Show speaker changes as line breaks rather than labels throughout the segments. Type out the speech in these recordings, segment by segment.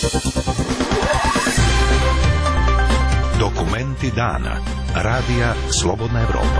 Dokumenti dana. Radija Slobodna Evropa.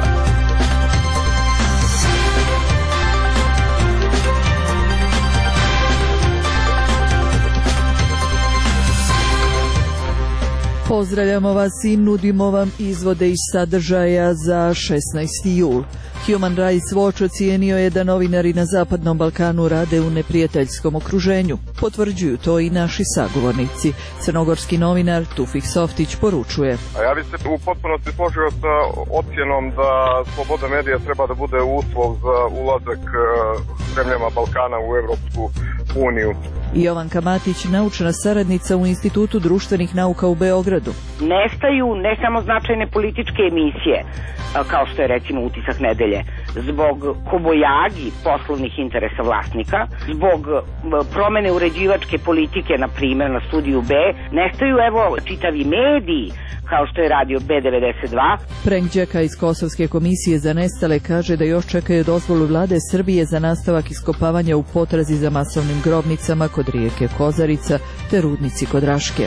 Pozdravljamo vas i nudimo vam izvode iz sadržaja za 16. jul. Human Rights Watch ocijenio je da novinari na Zapadnom Balkanu rade u neprijateljskom okruženju. Potvrđuju to i naši sagovornici. Crnogorski novinar Tufik Softić poručuje:
Ja bih se u potpunosti složio sa ocjenom da sloboda medija treba da bude uslov za ulazak zemljama Balkana u Evropsku uniju.
Jovanka Matić, naučna saradnica u Institutu društvenih nauka u Beogradu.
Nestaju ne samo značajne političke emisije, kao što je recimo Utisak nedelje, zbog kobojagi poslovnih interesa vlasnika, zbog promene uređivačke politike, na primjer na Studiju B, nestaju čitavi mediji, kao što je radio B92.
Prank Đeka iz Kosovske komisije za nestale kaže da još čekaju dozvolu vlade Srbije za nastavak iskopavanja u potrazi za masovnim grobnicama kod rijeke Kozarica te rudnici kod Raške.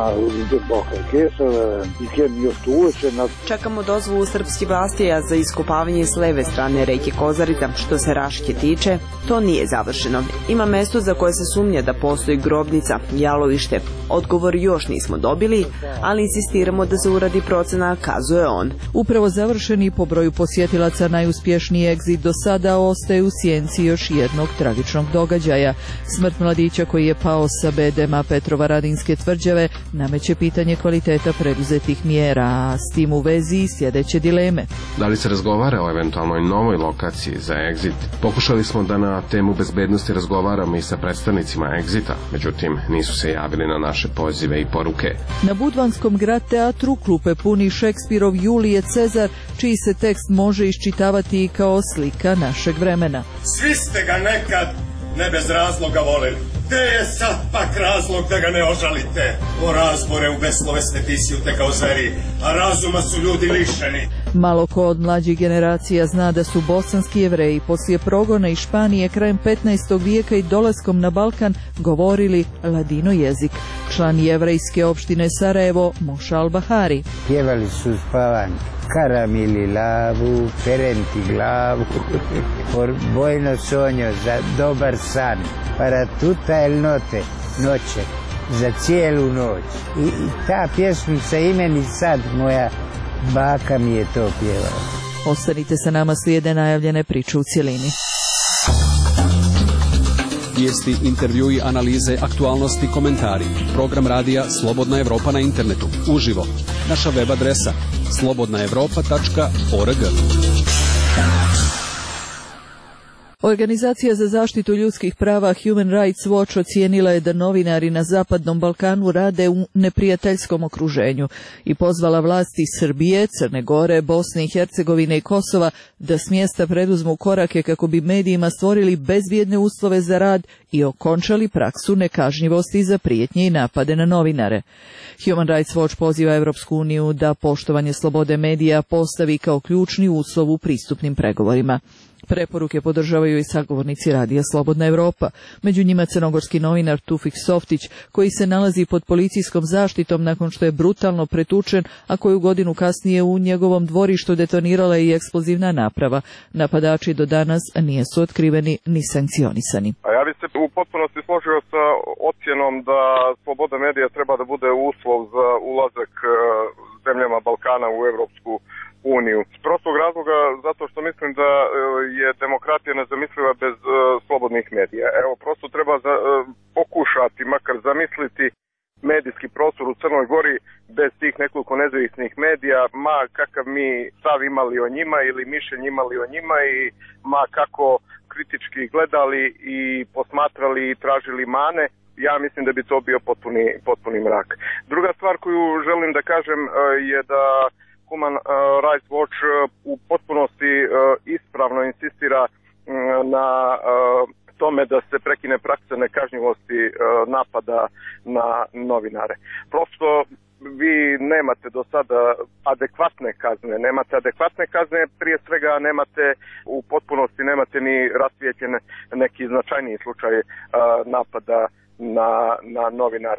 Čekamo dozvolu srpskih vlasti za iskopavanje s leve strane reke Kozarica. Što se Raške tiče, to nije završeno. Ima mesto za koje se sumnja da postoji grobnica, jalovište. Odgovor još nismo dobili, ali insistiramo da se uradi procena, kazuje on.
Upravo završeni po broju posjetilaca najuspješniji egzit do sada ostaje u sjenci još jednog tragičnog događaja. Smrt mladića koji je pao sa bedema Petrovaradinske tvrđave nameće pitanje kvaliteta preduzetih mjera, a s tim u vezi i sljedeće dileme.
Da li se razgovara o eventualnoj novoj lokaciji za egzit? Pokušali smo da na temu bezbednosti razgovaramo i sa predstavnicima egzita, međutim nisu se javili na naše pozive i poruke.
Na Budvanskom grad teatru klupe puni Šekspirov Julije Cezar, čiji se tekst može iščitavati i kao slika našeg vremena.
Svi ste ga nekad ne bez razloga voleli. Gde je sad pak razlog da ga ne ožalite? O razbore u beslovesne pisjute kao zveri, a razuma su ljudi lišeni.
Malo ko od mlađih generacija zna da su bosanski Jevreji poslije progona iz Španije krajem 15. vijeka i dolaskom na Balkan govorili ladino jezik. Član jevrejske opštine Sarajevo, Moša Al-Bahari.
Pjevali su spavanj, karamili lavu, perenti glavu, por bojno sonjo za dobar san, para tuta el note, noće, za cijelu noć. I ta pjesmica imeni sad moja baka mi je to pjevala.
Ostanite sa nama, slijede najavljene priče u cjelini.
Vijesti, intervjui, analize, aktualnosti, komentari. Program radija Slobodna Evropa na internetu. Uživo. Naša web adresa slobodnaevropa.org.
Organizacija za zaštitu ljudskih prava Human Rights Watch ocijenila je da novinari na Zapadnom Balkanu rade u neprijateljskom okruženju i pozvala vlasti Srbije, Crne Gore, Bosne i Hercegovine i Kosova da s mjesta preduzmu korake kako bi medijima stvorili bezbjedne uslove za rad i okončali praksu nekažnjivosti za prijetnje i napade na novinare. Human Rights Watch poziva Evropsku uniju da poštovanje slobode medija postavi kao ključni uslov u pristupnim pregovorima. Preporuke podržavaju i sagovornici radija Slobodna Evropa, među njima crnogorski novinar Tufik Softić, koji se nalazi pod policijskom zaštitom nakon što je brutalno pretučen, a koju godinu kasnije u njegovom dvorištu detonirala i eksplozivna naprava. Napadači do danas nisu otkriveni ni sankcionisani.
Ja bih se u potpunosti složio sa ocjenom da sloboda medija treba da bude uslov za ulazak zemljama Balkana u Evropsku uniju. S prostog razloga zato što mislim da je demokratija nezamisliva bez slobodnih medija. Evo, prosto treba pokušati makar zamisliti medijski prostor u Crnoj Gori bez tih nekoliko nezavisnih medija, ma kakav mi stav imali o njima ili mišljenje imali o njima i ma kako kritički gledali i posmatrali i tražili mane, ja mislim da bi to bio potpuni mrak. Druga stvar koju želim da kažem je da Human Rights Watch u potpunosti ispravno insistira na tome da se prekine praksa nekažnjivosti napada na novinare. Prosto vi nemate do sada adekvatne kazne, prije svega u potpunosti nemate ni rasvijećen neki značajniji slučaj napada na novinare.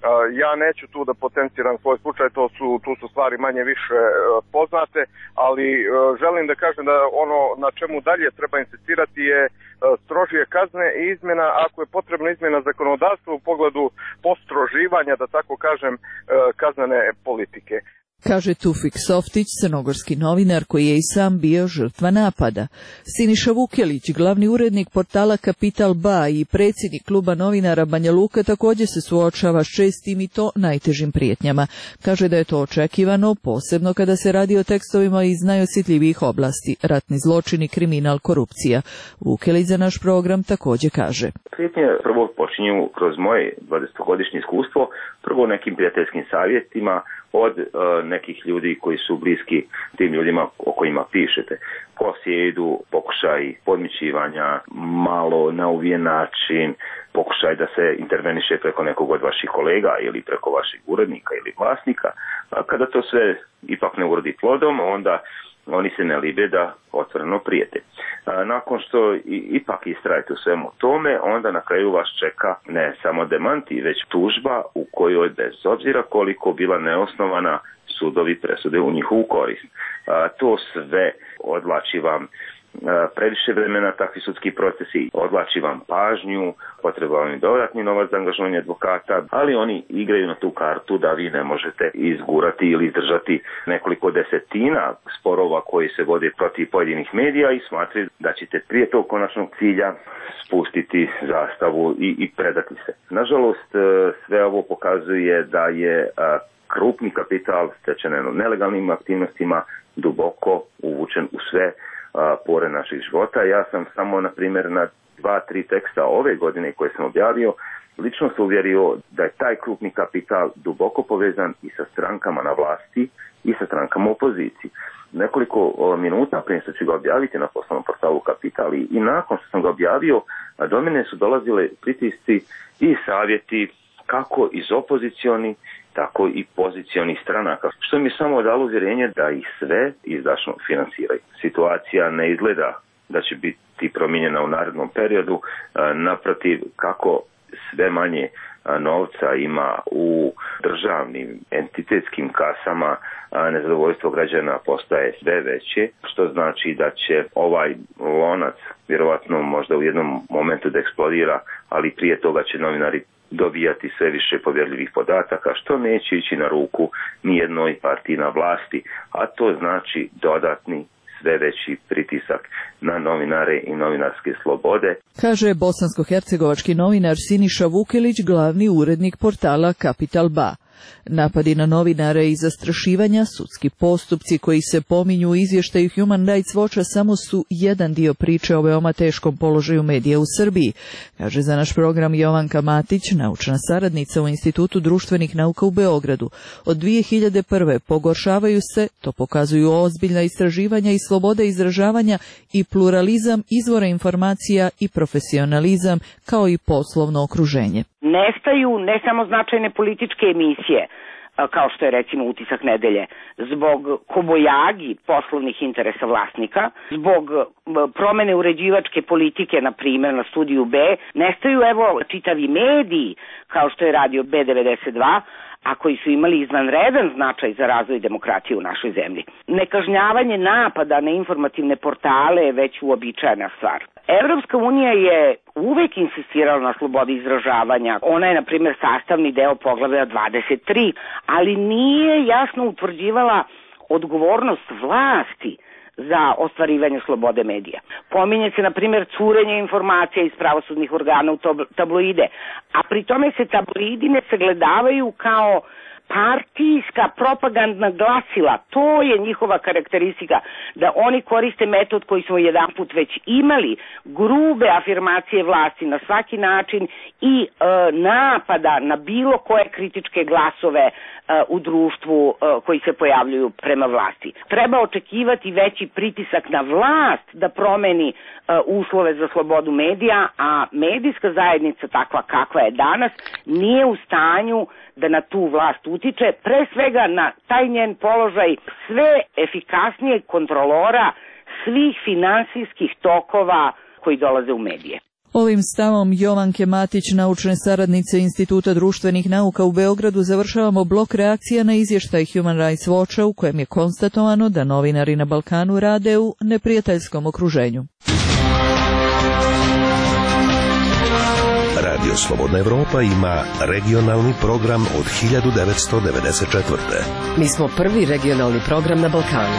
Ja neću tu da potenciram svoj slučaj, tu su stvari manje više poznate, ali želim da kažem da ono na čemu dalje treba insistirati je strožije kazne i izmjena, ako je potrebna izmjena zakonodavstva u pogledu postroživanja, da tako kažem, kaznene politike.
Kaže Tufik Softić, crnogorski novinar koji je i sam bio žrtva napada. Siniša Vukelić, glavni urednik portala Kapital Ba i predsjednik kluba novinara Banja Luka, također se suočava s čestim i to najtežim prijetnjama. Kaže da je to očekivano, posebno kada se radi o tekstovima iz najosjetljivijih oblasti, ratni zločini, kriminal, korupcija. Vukelić za naš program također kaže.
Prijetnje prvo počinju kroz moje 20-godišnje iskustvo, prvo nekim prijateljskim savjetima od nekih ljudi koji su bliski tim ljudima o kojima pišete. Posjedu, pokušaj podmićivanja, malo na uvijen način, pokušaj da se interveniše preko nekog od vaših kolega ili preko vaših urednika ili vlasnika. A kada to sve ipak ne urodi plodom, onda oni se ne libe da otvoreno prijete. Nakon što ipak istrajete u svemu tome, onda na kraju vas čeka ne samo demanti, već tužba u kojoj bez obzira koliko bila neosnovana sudovi presude u njihovu korist. To sve odvlači vam previše vremena, takvi sudski procesi, odvlači vam pažnju, potreba vam i dodatni novac za angažovanje advokata, ali oni igraju na tu kartu da vi ne možete izgurati ili izdržati nekoliko desetina sporova koji se vode protiv pojedinih medija i smatraju da ćete prije tog konačnog cilja spustiti zastavu i predati se. Nažalost, sve ovo pokazuje da je krupni kapital stečen nelegalnim aktivnostima duboko uvučen u sve pore naših života. Ja sam samo, na primjer, na 2-3 teksta ove godine koje sam objavio, lično se uvjerio da je taj krupni kapital duboko povezan i sa strankama na vlasti i sa strankama u opoziciji. Nekoliko minuta prije što ću ga objaviti na poslovnom portalu Kapital i nakon što sam ga objavio, do mene su dolazile pritisci i savjeti kako iz opozicioni, tako i pozicioni stranaka, što mi samo dalo uvjerenje da ih sve izdašno finansiraju. Situacija ne izgleda da će biti promijenjena u narednom periodu, naprotiv, kako sve manje novca ima u državnim entitetskim kasama, nezadovoljstvo građana postaje sve veće, što znači da će ovaj lonac vjerovatno možda u jednom momentu da eksplodira, ali prije toga će novinari dobijati sve više povjerljivih podataka, što neće ići na ruku nijednoj partiji na vlasti, a to znači dodatni sve veći pritisak na novinare i novinarske slobode.
Kaže bosansko-hercegovački novinar Siniša Vukelić, glavni urednik portala Kapital Ba. Napadi na novinare i zastrašivanja, sudski postupci koji se pominju u izvještaju Human Rights Watcha samo su jedan dio priče o veoma teškom položaju medija u Srbiji, kaže za naš program Jovanka Matić, naučna saradnica u Institutu društvenih nauka u Beogradu. Od 2001. pogoršavaju se, to pokazuju ozbiljna istraživanja, i sloboda izražavanja i pluralizam izvora informacija i profesionalizam, kao i poslovno okruženje.
Nestaju ne samo značajne političke emisije, kao što je recimo Utisak nedelje, zbog kobojagi poslovnih interesa vlasnika, zbog promene uređivačke politike, na primjer na Studiju B, nestaju evo čitavi mediji, kao što je radio B92, a koji su imali izvanredan značaj za razvoj demokratije u našoj zemlji. Nekažnjavanje napada na informativne portale je već uobičajena stvar. Evropska unija je uvek insistirala na slobodi izražavanja. Ona je, na primjer, sastavni deo poglavlja 23, ali nije jasno utvrđivala odgovornost vlasti za ostvarivanje slobode medija. Pominje se, na primjer, curenje informacija iz pravosudnih organa u tabloide, a pri tome se tabloidi ne sagledavaju kao partijska propagandna glasila. To je njihova karakteristika, da oni koriste metod koji smo jedanput već imali, grube afirmacije vlasti na svaki način i napada na bilo koje kritičke glasove u društvu koji se pojavljuju prema vlasti. Treba očekivati veći pritisak na vlast da promeni uslove za slobodu medija, a medijska zajednica takva kakva je danas nije u stanju da na tu vlast utiče, pre svega na taj njen položaj sve efikasnijeg kontrolora svih finansijskih tokova koji dolaze u medije.
Ovim stavom Jovanke Matić, naučne saradnice Instituta društvenih nauka u Beogradu, završavamo blok reakcija na izvještaj Human Rights Watcha u kojem je konstatovano da novinari na Balkanu rade u neprijateljskom okruženju.
Radio Slobodna Evropa ima regionalni program od 1994.
Mi smo prvi regionalni program na Balkanu.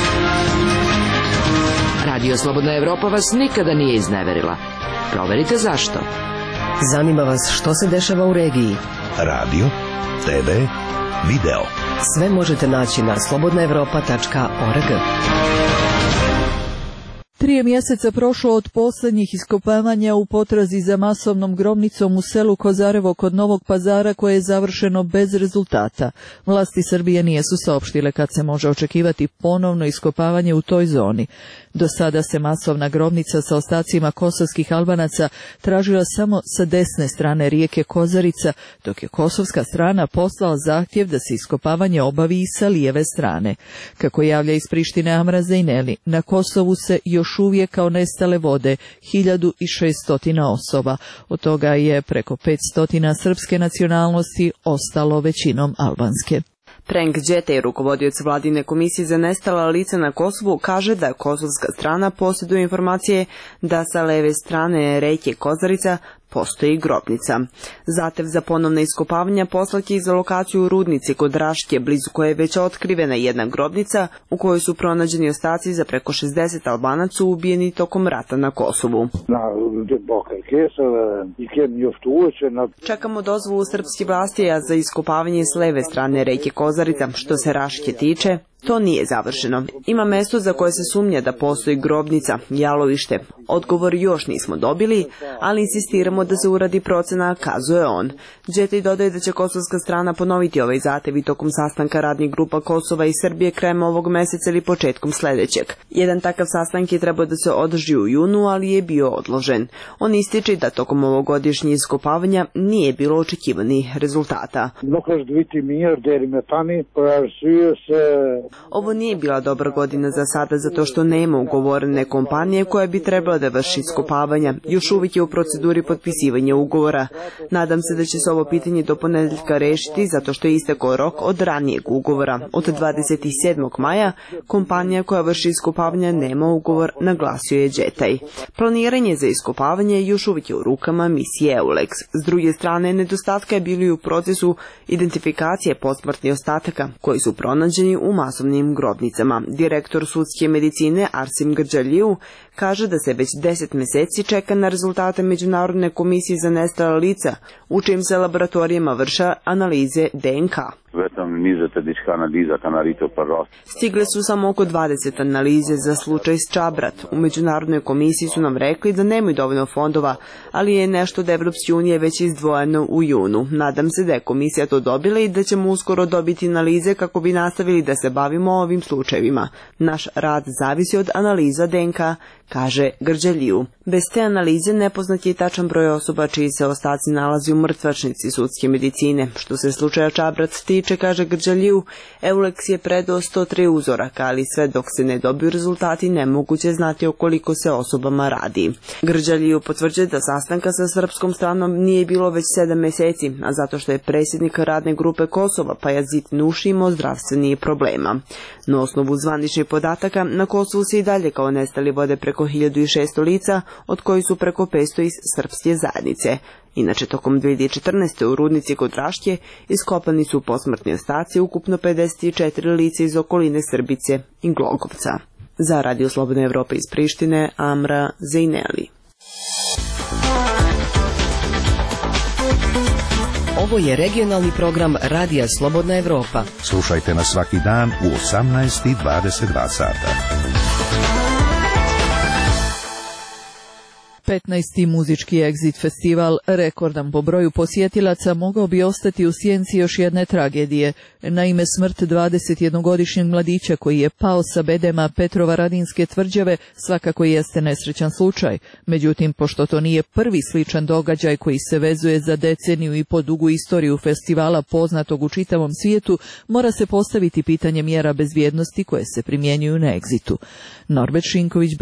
Radio Slobodna Evropa vas nikada nije izneverila. Proverite zašto. Zanima vas što se dešava u regiji.
Radio, TV, video.
Sve možete naći na slobodnaevropa.org.
3 mjeseca prošlo od posljednjih iskopavanja u potrazi za masovnom grobnicom u selu Kozarevo kod Novog Pazara, koje je završeno bez rezultata. Vlasti Srbije nisu saopštile kad se može očekivati ponovno iskopavanje u toj zoni. Do sada se masovna grobnica sa ostacima kosovskih Albanaca tražila samo sa desne strane rijeke Kozarica, dok je kosovska strana poslala zahtjev da se iskopavanje obavi i sa lijeve strane. Kako javlja iz Prištine Amra Zejneli, na Kosovu se još uvijek kao nestale vode 1600 osoba. Od toga je preko 500 srpske nacionalnosti, ostalo većinom albanske.
Frank Đetej, rukovodioc vladine komisije za nestala lica na Kosovu, kaže da kosovska strana posjeduje informacije da sa leve strane reke Kozarica postoji grobnica. Zahtev za ponovne iskopavanja poslat je za lokaciju u Rudnici kod Raške, blizu koje je već otkrivena jedna grobnica u kojoj su pronađeni ostaci za preko 60 Albanaca ubijeni tokom rata na Kosovu. Čekamo dozvolu srpskih vlasti za iskopavanje s leve strane reke Kozarica. Što se Raške tiče, to nije završeno. Ima mesto za koje se sumnja da postoji grobnica, jalovište. Odgovor još nismo dobili, ali insistiramo da se uradi procena, kazuje on. Đetej dodaje da će kosovska strana ponoviti ovaj zahtev i tokom sastanka radnih grupa Kosova i Srbije krajem ovog meseca ili početkom sljedećeg. Jedan takav sastanak je trebao da se održi u junu, ali je bio odložen. On ističe da tokom ovogodišnjih iskopavanja nije bilo očekivanih rezultata. Ovo nije bila dobra godina za sada zato što nema ugovorene kompanije koja bi trebala da vrši iskopavanja. Još uvijek je u proceduri potpisivanja ugovora. Nadam se da će se ovo pitanje do ponedjeljka rešiti zato što je istekao rok od ranijeg ugovora. Od 27. maja kompanija koja vrši iskopavanja nema ugovor, naglasio je Đetej. Planiranje za iskopavanje još uvijek je u rukama misije EULEX. S druge strane, nedostatka je bili u procesu identifikacije posmrtnih ostataka koji su pronađeni u masovnim grobnicama. Direktor sudske medicine Arsim Grđaliju kaže da se već 10 mjeseci čeka na rezultate Međunarodne komisije za nestala lica, u čijim se laboratorijama vrše analize DNK. Stigle su samo oko 20 analize za slučaj Ščabrat. U Međunarodnoj komisiji su nam rekli da nemaju dovoljno fondova, ali je nešto od Evropske unije već izdvojeno u junu. Nadam se da je komisija to dobila i da ćemo uskoro dobiti analize kako bi nastavili da se bavimo ovim slučajevima. Naš rad zavisi od analiza DNK, kaže Grđaliju. Bez te analize nepoznat je i tačan broj osoba čiji se ostaci nalazi u mrtvačnici sudske medicine. Što se slučaja Čabrac tiče, kaže Grđaliju, EULEX je predao 103 uzoraka, ali sve dok se ne dobiju rezultati nemoguće znati o koliko se osobama radi. Grđaliju potvrđuje da sastanka sa srpskom stranom nije bilo već 7 mjeseci, a zato što je predsjednik radne grupe Kosova Pajazit Nuši imao zdravstvenih problema. Na osnovu zvaničnih podataka, na Kosovu se i dalje kao nestali vode preko 1600 lica, od kojih su preko 500 iz srpske zajednice. Inače, tokom 2014. u Rudnici kod Raške iskopani su posmrtni ostaci ukupno 54 lica iz okoline Srbice i Glogovca. Za Radio Slobodna Evropa iz Prištine, Amra Zejneli.
Ovo je regionalni program Radija Slobodna Evropa.
Slušajte nas svaki dan u 18:22 sata.
15. muzički Exit festival, rekordan po broju posjetilaca, mogao bi ostati u sjenci još jedne tragedije. Naime, smrt 21-godišnjeg mladića koji je pao sa bedema Petrova Radinske tvrđave svakako jeste nesrećan slučaj. Međutim, pošto to nije prvi sličan događaj koji se vezuje za deceniju i po dugu istoriju festivala poznatog u čitavom svijetu, mora se postaviti pitanje mjera bezbjednosti koje se primjenjuju na Exitu. Norbert Šinković bilježi.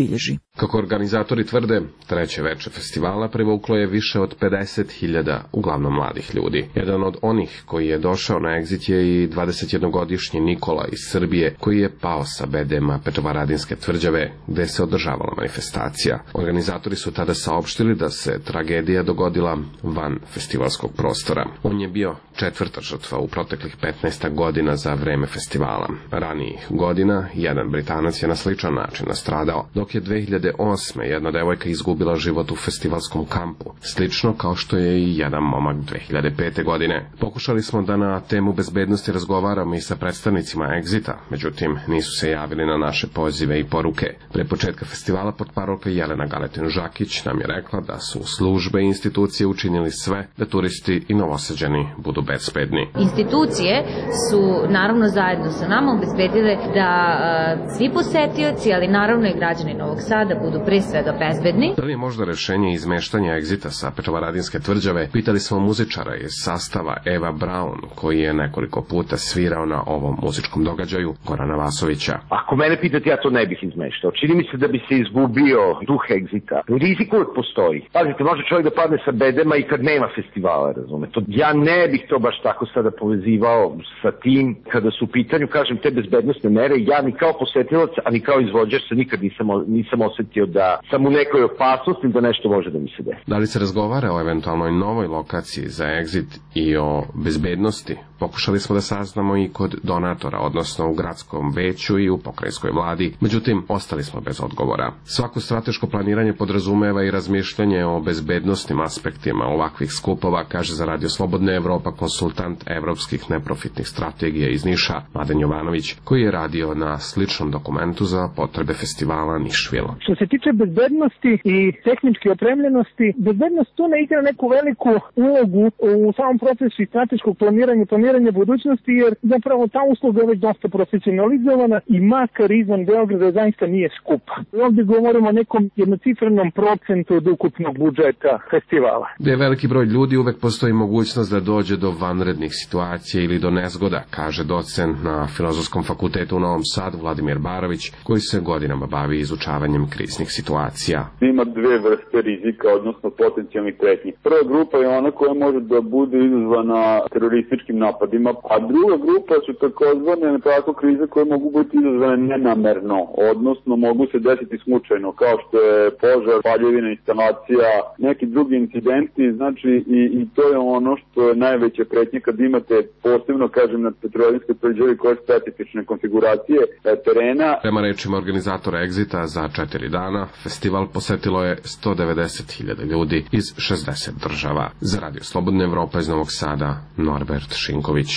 Kako organizatori tvrde, treće veče festivala privuklo je više od 50.000 uglavnom mladih ljudi. Jedan od onih koji je došao na Exit je i 21-godišnji Nikola iz Srbije, koji je pao sa bedema Petrovaradinske tvrđave, gde se održavala manifestacija. Organizatori su tada saopštili da se tragedija dogodila van festivalskog prostora. On je bio četvrta žrtva u proteklih 15 godina za vreme festivala. Ranijih godina jedan Britanac je na sličan način nastradao, dok je 2008. jedna devojka izgubila život u festivalskom kampu, slično kao što je i jedan momak 2005. godine. Pokušali smo da na temu bezbednosti razgovaramo i sa predstavnicima Exita, međutim nisu se javili na naše pozive i poruke. Pre početka festivala portparolka Jelena Galetin-Žakić nam je rekla da su službe i institucije učinili sve da turisti i Novosađani budu bezbedni.
Institucije su naravno zajedno sa nama obezbedile da svi posetioci, ali naravno i građani Novog Sada budu pre svega bezbedni.
Da li je možda rešenje izmeštanja Exita sa Petrovaradinske tvrđave? Pitali smo muzičara iz sastava Eva Braun, koji je nekoliko puta svirao na ovom muzičkom događaju, Gorana Vasovića.
Ako mene pitate, ja to ne bih izmeštao. Čini mi se da bi se izgubio duh Exita. Rizik uvek postoji. Pazite, može čovjek da padne sa bedema i kad nema festivala, razumete. Ja ne bih to baš tako sada povezivao sa tim, kada su u pitanju, kažem, te bezbednosne mere. Ja ni kao posetilac, a ni kao izvođač se nikad nisam osetio da sam u nekoj opasnosti da nešto može da mi se desi.
Da li se razgovara o eventualnoj novoj lokaciji za Exit i o bezbednosti? Pokušali smo da saznamo i kod donatora, odnosno u gradskom veću i u pokrajinskoj vladi, međutim, ostali smo bez odgovora. Svako strateško planiranje podrazumeva i razmišljanje o bezbednosnim aspektima ovakvih skupova, kaže za Radio Slobodna Evropa konsultant evropskih neprofitnih strategija iz Niša, Mladen Jovanović, koji je radio na sličnom dokumentu za potrebe festivala Nišvil.
Što se tiče bezbednosti i tehničke opremljenosti, bezbednost tu ne igra neku veliku ulogu u samom procesu i strateškog planiranja budućnosti, jer zapravo ta usluga je već dosta profesionalizovana i makar izvan Beograda zaista nije skupa. Ovdje govorimo o nekom jednocifrenom procentu od ukupnog budžeta festivala.
Gde je veliki broj ljudi, uvek postoji mogućnost da dođe do vanrednih situacija ili do nezgoda, kaže docent na Filozofskom fakultetu u Novom Sadu Vladimir Barović, koji se godinama bavi izučavanjem kriznih situacija.
Ima dve vrste rizika, odnosno potencijalnih pretnji. Prva grupa je ona koja može da bude izazvana terorističkim napadima, a druga grupa su takozvane tako krize koje mogu biti izazvane nenamerno, odnosno mogu se desiti slučajno, kao što je požar, paljevina, instalacija, neki drugi incidenti, znači i to je ono što je najveća pretnja kad imate posebno, kažem, na Petrovaradinskoj tvrđavi koje je specifične konfiguracije terena.
Prema rečima organizatora Exita, za 4 dana festival posetilo je 190.000 ljudi iz 60 država. Za Radio Slobodna Evropa iz Novog Sada, Norbert Šinković.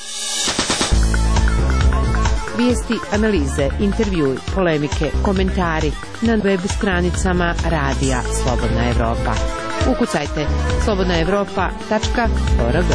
Vijesti, analize, intervjui, polemike, komentari na web stranicama Radija Slobodna Evropa. Ukucajte slobodnaevropa.org.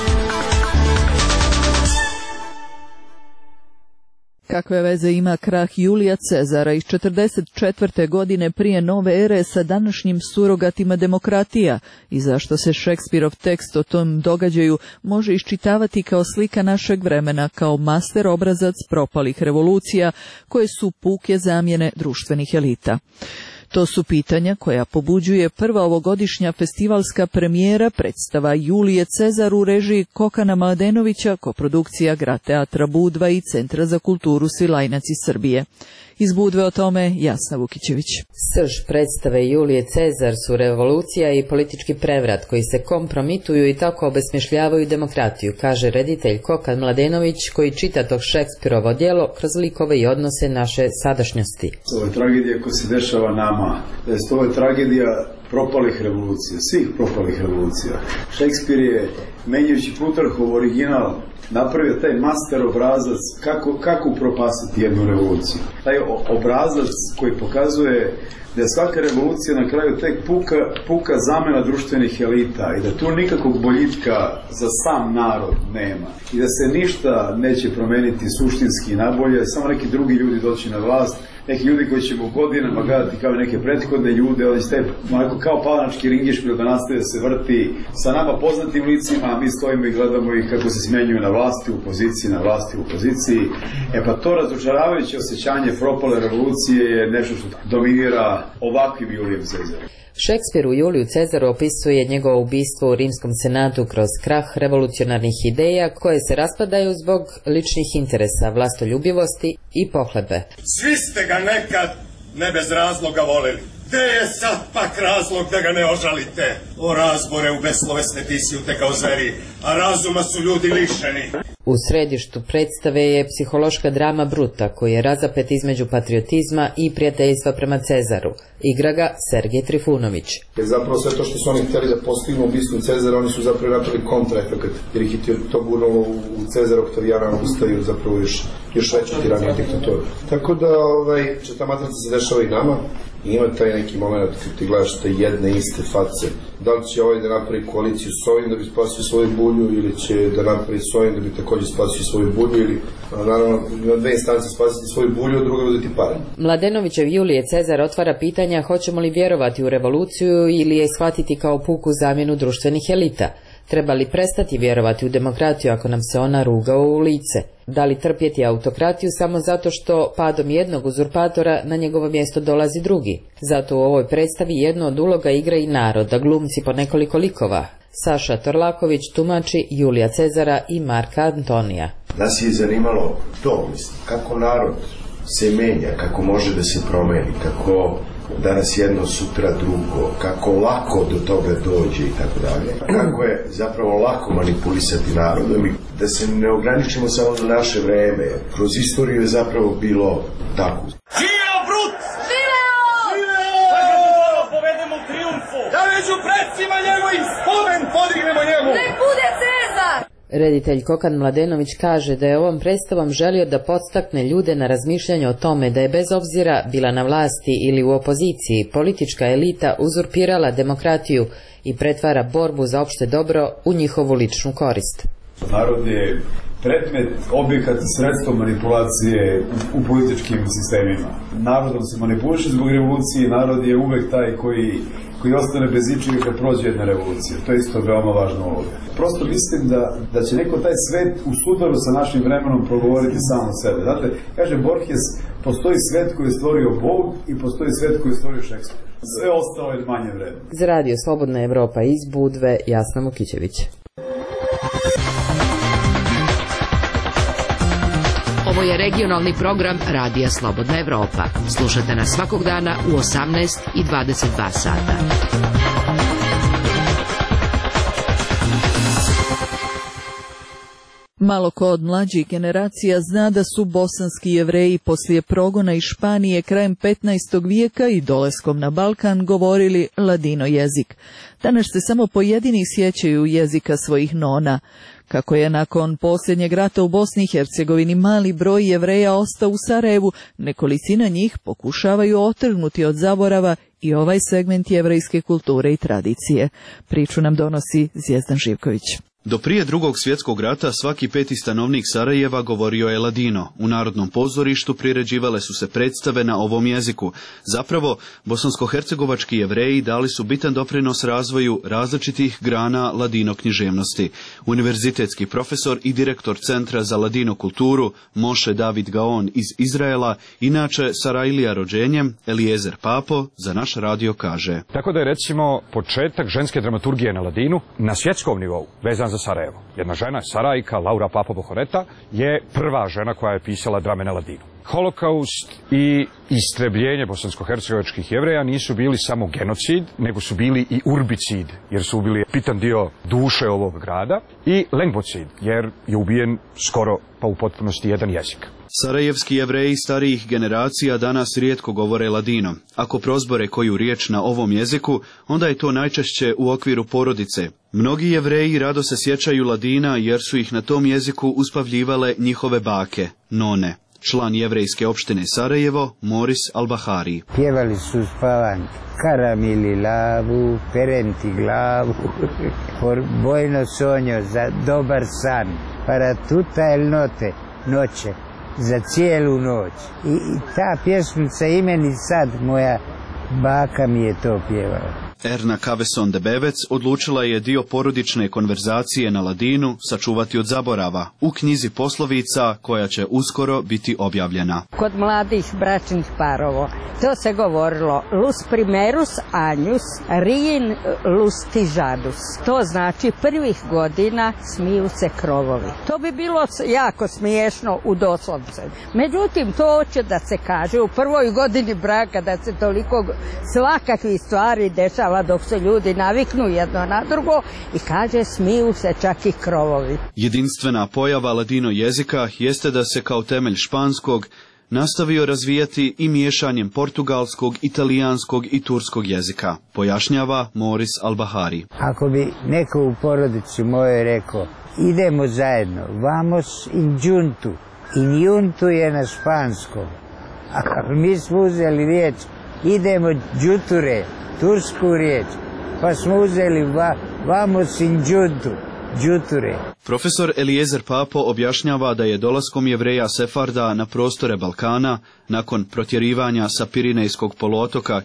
Kakve veze ima krah Julija Cezara iz 44. godine prije nove ere sa današnjim surogatima demokratija i zašto se Šekspirov tekst o tom događaju može iščitavati kao slika našeg vremena, kao master obrazac propalih revolucija koje su puke zamjene društvenih elita? To su pitanja koja pobuđuje prva ovogodišnja festivalska premijera predstava Julije Cezar u režiji Kokana Mladenovića, koprodukcija Grad teatra Budva i Centra za kulturu Svilajnac iz Srbije. Iz Budve o tome Jasna Vukićević.
Srž predstave Julije Cezar su revolucija i politički prevrat koji se kompromituju i tako obesmišljavaju demokratiju, kaže reditelj Kokan Mladenović, koji čita tog Šekspirovo djelo kroz likove i odnose naše sadašnjosti.
Ovo je tragedija koja se dešava nama. Ovo je tragedija propalih revolucija, svih propalih revolucija. Šekspir je, menjajući Plutarhov original, napravio taj master obrazac kako upropastiti jednu revoluciju. Taj obrazac koji pokazuje da je svaka revolucija na kraju tek puka zamena društvenih elita i da tu nikakvog boljitka za sam narod nema i da se ništa neće promeniti suštinski nabolje, samo neki drugi ljudi doći na vlast neki ljudi koji će godinama gledati kao neke prethodne ljude, oni ste kao palanački ringišpil da nastaje se vrti sa nama poznatim licima, a mi stojimo i gledamo ih kako se smenjuju na vlasti u opoziciji, na vlasti u opoziciji. Pa to razočaravajuće osjećanje propale revolucije je nešto što dominira ovakvim Julijem Cezarom.
Šekspir u Juliju Cezaru opisuje njegovo ubistvo u Rimskom senatu kroz krah revolucionarnih ideja koje se raspadaju zbog ličnih interesa, vlastoljubivosti i pohlebe.
Svi ste ga nekad ne bez razloga voleli. Gde je sad pak razlog da ga ne ožalite? O razbore u beslovesne tisjute kao zveri, a razuma su ljudi lišeni.
U središtu predstave je psihološka drama Bruta, koji je razapet između patriotizma i prijateljstva prema Cezaru. Igra ga Sergej Trifunović.
Zapravo sve to što su oni htjeli da postignu ubistvom Cezara, oni su zapravo napravili kontraefekat, jer ih je to gurnulo u Cezara Oktavijana Augusta i zapravo još veću tiraniju diktaturu. Tako da će ta matrica se dešava i nama. I ima taj neki moment kad ti gledaš te jedne iste face. Da li će ovaj da napravi koaliciju s ovim da bi spasio svoju bulju ili će da napravi s ovim da bi također spasio svoju bulju ili naravno ima dve instance spasiti svoju bulju, a druga uzeti pare.
Mladenovićev Julije Cezar otvara pitanja hoćemo li vjerovati u revoluciju ili je shvatiti kao puku zamjenu društvenih elita. Treba li prestati vjerovati u demokratiju ako nam se ona ruga u lice? Da li trpjeti autokratiju samo zato što padom jednog uzurpatora na njegovo mjesto dolazi drugi? Zato u ovoj predstavi jedno od uloga igra i narod, da glumci po nekoliko likova. Saša Torlaković tumači Julija Cezara i Marka Antonija.
Nas je zanimalo to, kako narod se menja, kako može da se promeni, kako danas jedno, sutra drugo, kako lako do toga dođe i tako dalje. Kako je zapravo lako manipulisati narodom i da se ne ograničimo samo na naše vreme. Kroz istoriju je zapravo bilo tako.
Živeo Brut! Živeo! Da ga povedemo u triumfu! Da među predsima njegovim spomen podignemo njemu!
Nek bude Cezar!
Reditelj Kokan Mladenović kaže da je ovom predstavom želio da podstakne ljude na razmišljanje o tome da je bez obzira bila na vlasti ili u opoziciji, politička elita uzurpirala demokratiju i pretvara borbu za opšte dobro u njihovu ličnu korist.
Narod je predmet, objekat i sredstvo manipulacije u političkim sistemima. Narodom se manipuliše zbog revolucije, narod je uvek taj koji ostane bez ičega kad prođe jedna revolucija. To je isto veoma važno ovdje. Prosto mislim da će neko taj svet u sudaru sa našim vremenom progovoriti sam od sebe. Znate, kaže Borges, postoji svet koji je stvorio Bog i postoji svet koji je stvorio Šekspir. Sve ostalo je manje vreme.
Za Radio Slobodna Evropa iz Budve, Jasna Mukićević.
Ovo je regionalni program Radija Slobodna Evropa. Slušajte nas svakog dana u 18 i 22 sata.
Malo ko od mlađih generacija zna da su bosanski Jevreji poslije progona iz Španije krajem 15. vijeka i dolaskom na Balkan govorili ladino jezik. Danas se samo pojedini sjećaju jezika svojih nona. Kako je nakon posljednjeg rata u Bosni i Hercegovini mali broj Jevreja ostao u Sarajevu, nekolicina njih pokušavaju otrgnuti od zaborava i ovaj segment jevrejske kulture i tradicije. Priču nam donosi Zvijezdan Živković.
Do prije Drugog svjetskog rata svaki peti stanovnik Sarajeva govorio je ladino. U Narodnom pozorištu priređivale su se predstave na ovom jeziku. Zapravo, bosansko-hercegovački Jevreji dali su bitan doprinos razvoju različitih grana ladino književnosti. Univerzitetski profesor i direktor Centra za ladino kulturu Moše David Gaon iz Izraela, inače Sarajlija rođenjem, Eliezer Papo, za naš radio kaže.
Tako da je recimo početak ženske dramaturgije na ladinu na svjetskom nivou vezan za Sarajevo. Jedna žena, Sarajka, Laura Papo Bohoreta, je prva žena koja je pisala drame na ladinu. Holokaust i istrebljenje bosansko-hercegovačkih Jevreja nisu bili samo genocid, nego su bili i urbicid, jer su ubili bitan dio duše ovog grada, i lengbocid, jer je ubijen skoro pa u potpunosti jedan jezik.
Sarajevski Jevreji starijih generacija danas rijetko govore ladino. Ako prozbore koju riječ na ovom jeziku, onda je to najčešće u okviru porodice. Mnogi Jevreji rado se sjećaju ladina jer su ih na tom jeziku uspavljivale njihove bake, none. Član jevrejske opštine Sarajevo, Moris Albahari.
Pjevali su spavanke, karamili lavu, perenti glavu, por bojno sonjo za dobar san, para tuta el note, noće. za cijelu noć. I ta pjesmica i meni sad, moja baka mi je to pjevala.
Erna Kaveson de Bevec odlučila je dio porodične konverzacije na ladinu sačuvati od zaborava u knjizi poslovica koja će uskoro biti objavljena.
Kod mladih bračnih parova to se govorilo lus primerus anjus, rijin lustižadus. To znači prvih godina smiju se krovovi. To bi bilo jako smiješno u doslovce. Međutim, to hoće da se kaže u prvoj godini braka da se toliko svakakvih stvari dešava dok se ljudi naviknu jedno na drugo i kaže smiju se čak i krovovi.
Jedinstvena pojava ladino jezika jeste da se kao temelj španskog nastavio razvijati i miješanjem portugalskog, italijanskog i turskog jezika, pojašnjava Moris Albahari.
Ako bi neko u porodici mojoj rekao idemo zajedno, vamos in juntu, in juntu je na španskom, a mi smo uzeli riječ idemo džuture, tursku riječ, pa smo uzeli vamos in juntu, džuture.
Profesor Eliezer Papo objašnjava da je dolaskom Jevreja Sefarda na prostore Balkana, nakon protjerivanja sa Pirinejskog poluotoka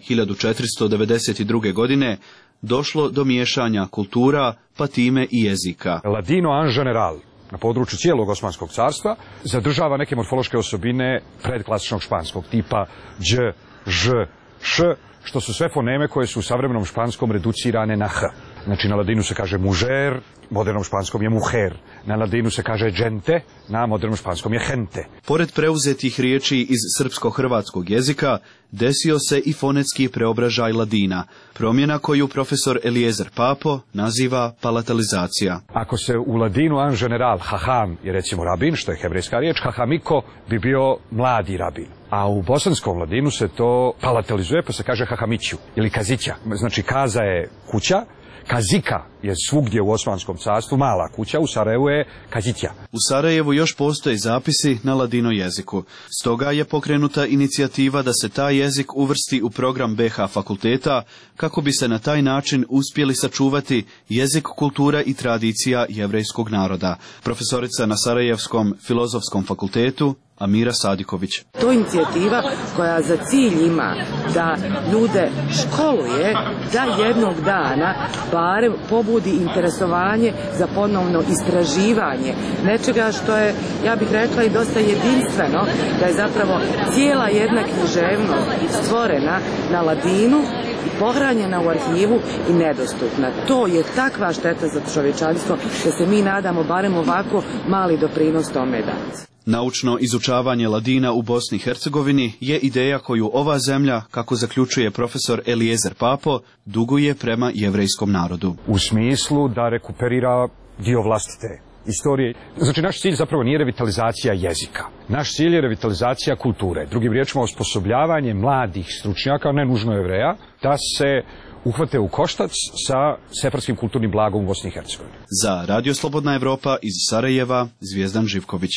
1492. godine, došlo do miješanja kultura, pa time i jezika.
Ladino en general na području cijelog Osmanskog carstva zadržava neke morfološke osobine predklasičnog španskog tipa dž, ž, š, što su sve foneme koje su u savremenom španskom reducirane na h. Znači na ladinu se kaže mužer, modernom španskom je muher. Na ladinu se kaže gente, na modernom španskom je gente.
Pored preuzetih riječi iz srpsko-hrvatskog jezika, desio se i fonetski preobražaj ladina, promjena koju profesor Eliezer Papo naziva palatalizacija.
Ako se u ladinu en general haham je recimo rabin, što je hebrejska riječ, hahamiko bi bio mladi rabin. A u bosanskom ladinu se to palatalizuje pa se kaže hahamiću ili kazića. Znači kaza je kuća, kazika je svugdje u Osmanskom carstvu mala kuća, u Sarajevu je kazića.
U Sarajevu još postoje zapisi na ladino jeziku. Stoga je pokrenuta inicijativa da se taj jezik uvrsti u program BH fakulteta kako bi se na taj način uspjeli sačuvati jezik, kultura i tradicija jevrejskog naroda. Profesorica na Sarajevskom filozofskom fakultetu Amira Sadiković.
To je inicijativa koja za cilj ima da ljude školuje da jednog dana barem pobudi interesovanje za ponovno istraživanje nečega što je, ja bih rekla, i dosta jedinstveno, da je zapravo cijela jedna književnost stvorena na ladinu i pohranjena u arhivu i nedostupna. To je takva šteta za čovječanstvo da se mi nadamo barem ovako mali doprinos tome dati.
Naučno izučavanje ladina u Bosni i Hercegovini je ideja koju ova zemlja, kako zaključuje profesor Eliezer Papo, duguje prema jevrejskom narodu.
U smislu da rekuperira dio vlastite istorije. Znači, naš cilj zapravo nije revitalizacija jezika. Naš cilj je revitalizacija kulture. Drugim riječima, osposobljavanje mladih stručnjaka, ne nužno Jevreja, da se uhvate u koštac sa sefarskim kulturnim blagom u Bosni i Hercegovini.
Za Radio Slobodna Evropa iz Sarajeva, Zvijezdan Živković.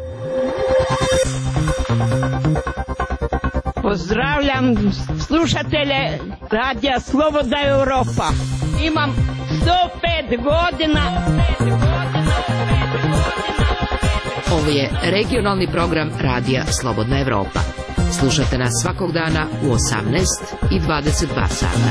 Pozdravljam slušatelje Radija Slobodna Evropa. Imam 105 godina.
Ovo je regionalni program Radija Slobodna Evropa. Slušajte nas svakog dana u 18 i 22 sata.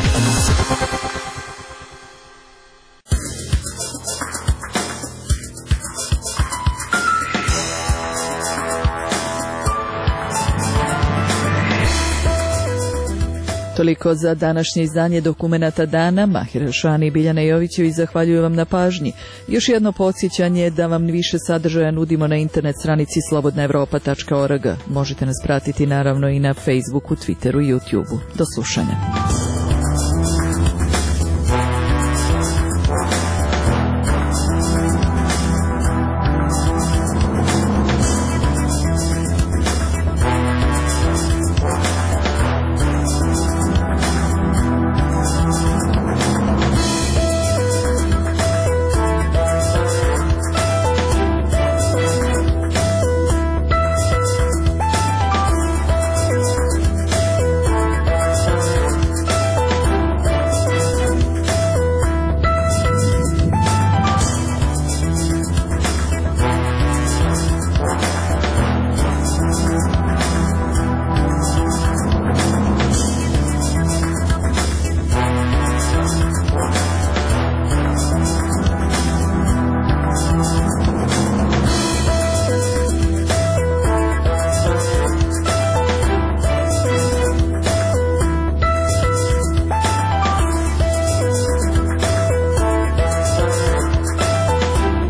Toliko za današnje izdanje Dokumenata dana. Mahir Elšani i Biljana Jovićević zahvaljuju vam na pažnji. Još jedno podsjećanje da vam više sadržaja nudimo na internet stranici slobodnaevropa.org. Možete nas pratiti naravno i na Facebooku, Twitteru i YouTubeu. Do slušanja.